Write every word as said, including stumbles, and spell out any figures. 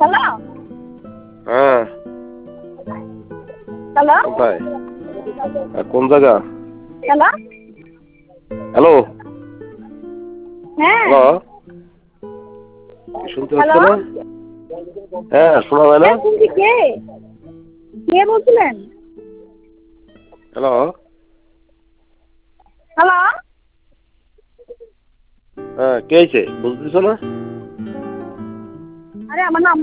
Hello হ্যাঁ hello কোথায়? হ্যাঁ, কোন জায়গা? হ্যালো হ্যালো হ্যাঁ হ্যালো কি শুনতে পাচ্ছ হ্যালো না? হ্যাঁ শোনা যায় না? হ্যাঁ শুনছি। কে কে বলছিলেন? হ্যালো হ্যালো হ্যাঁ কে আইছে বুঝতেছ না? আরে আমার নাম